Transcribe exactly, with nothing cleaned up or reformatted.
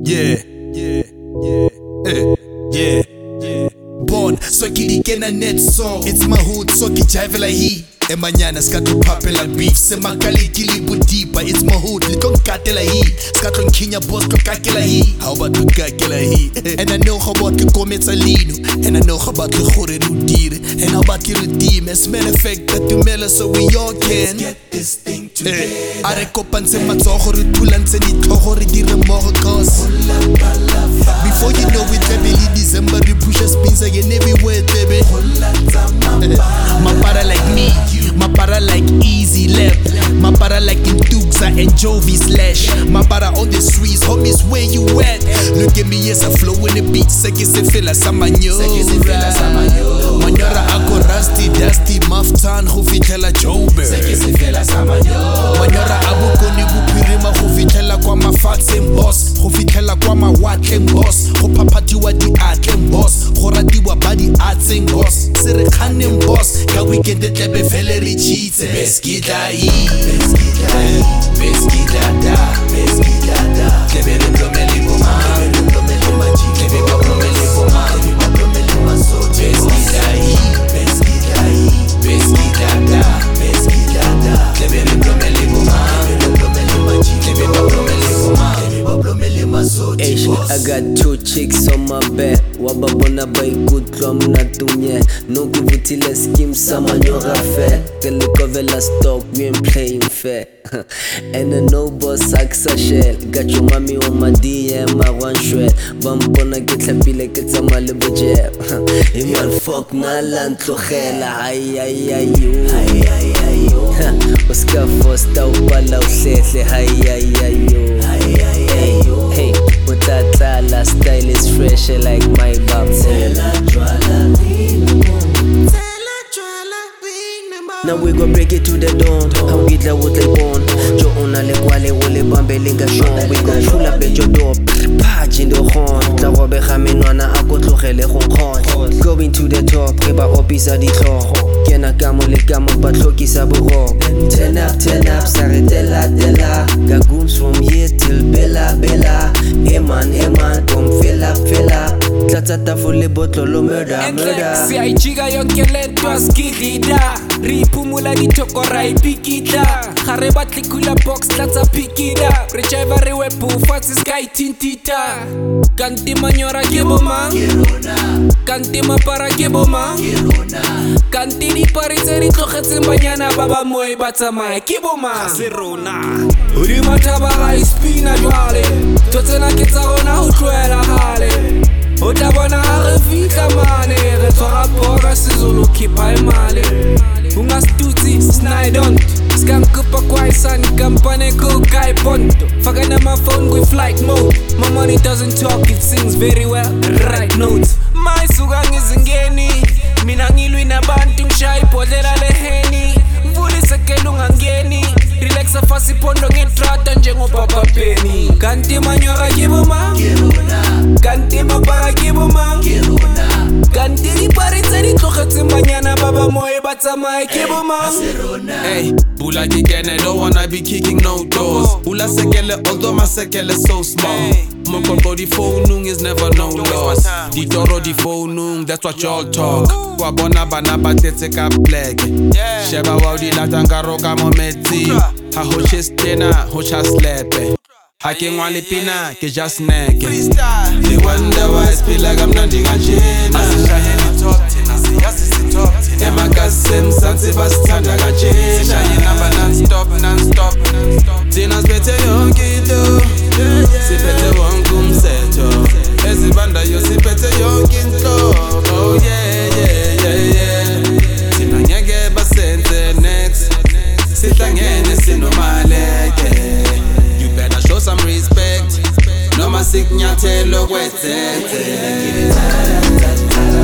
Yeah, yeah, yeah, eh, yeah, yeah. Born, so kilikena net song. It's my hood, so kijavela hi. Emanyana skato papela beef. Semakali kilibu deeper. It's my hood, little katela hi. Skato kinya boss to kakela hi. How about to kakela hi? And I know how about to kometa lino. And I know how about to khore rudire. And how about to redeem. As matter of fact that you mela so we all can. Let's get this thing together. Are kopanse matsogo re tulanse di tlhogo re dire mmogo cause before you know it, baby, December we push us spins again everywhere, baby. My para like me, my para like Easy Lap, my para like in Dukes and Jovi slash. My para on the streets, homies, where you at? Look at me, yes, I flow in the beat, se que se fela samanyora. Manyora ako rusty, dusty, maftan, go fitlela Joburg. Se que se fela samanyora. Manyora abuko ni bupirima, go fitlela kwa mafatseng boss, go fitlela kwa mawatleng boss, go papatiwa di atleng boss, go ratiwa ba di atseng boss. Se re khaneng boss, ka weekend e tlebe fele re cheats. Beskidla hi, beskidla hi, beskidla da, beskidla da. Tlebe re plomele boma, tlebe re plomele maji, tlebe ba plomele boma, tlebe ba plomele maso. Beskidla hi, beskidla hi, beskidla da, beskidla da. Tlebe re plomele boma, tlebe re plomele maji, tlebe ba plomele boma, tlebe ba plomele maso. I got two chicks on my bed. Wababona by good drum na tunye. No kivutile scheme samanyora fair. Telekovela stock, we ain't playing fair. And a no boss aksa shell. Got your mommy on my D M, I want shred. Vampona get happy like it's a Malibu jab. Hey man, fuck na land tlogela. Ay ay ay yo. Ay ay ay yo. Oska fosta upala usehle. Ay ay ay yo. Ay ay ay yo. Hey, Mutatala style is fresh like my bab. Now we go break it to the dawn. How we la would like born. Jo ona le kwale o le bambe linga shon. We go pull up at your door. Patch in the horn. La robe khamenwana a go tlogele go khon. Going to the top. Reba opisa di tlhogo. Kena kamo le kamo ba tlhokisa boro. Turn up, turn up, saretela dela. Gagoons from here till Bella Bella. Hey man, hey man, come fill up, fill up. Tlatata for le botolo murder, murder. Si ai chiga yo kele twas gidida. Ripumula di chokora ipikita. Gare batli kula box tlatsa pikida. Rechaiva re wepu fatsi sky tintita. Kanti manyora ke boma. Kanti mapara ke boma. Kanti di paritse di tlogetse banyana ba ba moe ba tsamaya ke boma. Se rona. Uri mataba ga ispina jwale. Totsena ke tsa rona ho tloela hale. O tla bona ha re fihla mane. Re tshwara pora sizulu khipha imali. Ungastutsi snidont. Skankupa kwa isani kampane ko kai ponto. Faka na my phone with flight mode. My money doesn't talk, it sings very well. Right notes. My suga ngizingeni. Mina ngilwi nabantu ngishaya ibhodlela leheni. Mvula isekela ungangeni. Relaxa fasi pondo ngetrata njengobaba Penny. Kanti manyora ke boma. Kanti mapara ke boma. Kanti di paritse di tlogetse banyana ba ba moe ba tsamaya ke boma. Hey, Bula kikene, don't wanna be kicking no doors. Bula sekele, although my sekele so small. Mokombo di phone is never no loss. Di toro di phone, that's what y'all talk. Kwa bona bana batetse ka black. Sheba wa di latangaro ka mometi. Ha ho chestena, ho chaslepe. Ha ke ngwale pina, ke just neck. They wonder why I feel like I'm not digajena. Asishayeni top ten, asiyasisi top ten. Emakasem sansi basithanda kajena. Sishaye number non-stop, non-stop. Thina siphethe yonke into. Siphethe wonke umsetho. Ezibanda yo siphethe yonke into. Oh yeah, yeah, yeah, yeah. Thina ngeke basenze next. Sihlangene sinomaleke. You better show some respect. Noma sikunyathelo kwethethe.